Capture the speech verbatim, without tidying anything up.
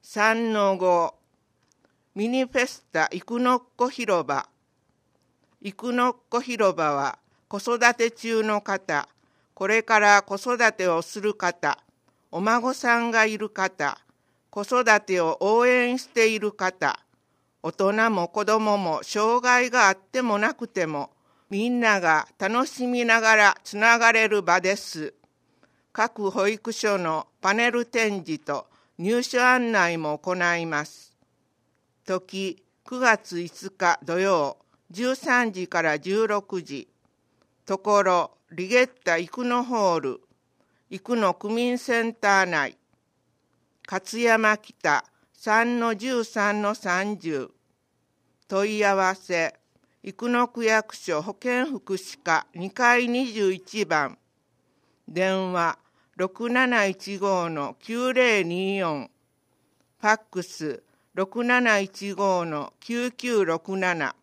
さんのご ミニフェスタ生野っ子広場。生野っ子広場は子育て中の方、これから子育てをする方、お孫さんがいる方、子育てを応援している方、大人も子供も障害があってもなくても、みんなが楽しみながらつながれる場です。各保育所のパネル展示と入所案内も行います。時くがついつか土曜じゅうさんじからじゅうろくじ。ところリゲッタ生野ホール、生野区民センター内。勝山北 さんのじゅうさんのさんじゅう。問い合わせ生野区役所保健福祉課にかいにじゅういちばん。電話 ろくなないちご のきゅうぜろによん。ファックス ろくなないちご のきゅうきゅうろくなな。